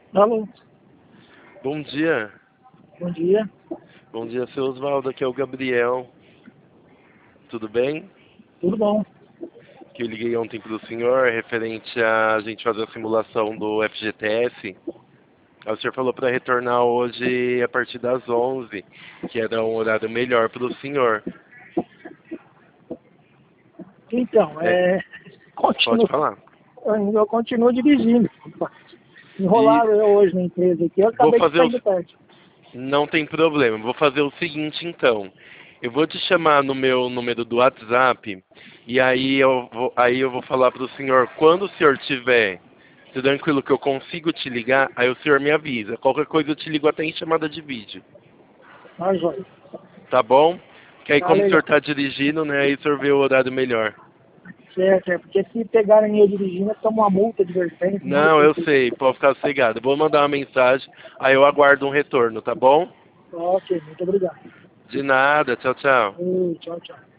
Alô, Bom dia. bom dia. Bom dia, seu Oswaldo. Aqui é o Gabriel. Tudo bem? Tudo bom? Que eu liguei ontem para o senhor referente a gente fazer a simulação do FGTS. Aí o senhor falou para retornar hoje a partir das 11, que era um horário melhor para o senhor. Então, É, pode continuo, falar. eu continuo dirigindo. E Enrolaram eu hoje na empresa aqui, eu vou acabei de fazer sair o... do tarde. Não tem problema. Vou fazer o seguinte, então. Eu vou te chamar no meu número do WhatsApp e aí eu vou falar para o senhor quando o senhor tiver tranquilo que eu consigo te ligar, aí o senhor me avisa. Qualquer coisa eu te ligo até em chamada de vídeo. Tá, joia. Tá bom? Que aí Tá como o senhor legal. tá dirigindo, né, aí o senhor vê o horário melhor. Certo, porque se pegarem eu dirigindo, toma uma multa de advertência, nada Não, eu perfeito. sei, pode ficar sossegado. Eu vou mandar uma mensagem, aí eu aguardo um retorno, tá bom? Ok, muito obrigado. De nada, tchau, tchau. Tchau, tchau.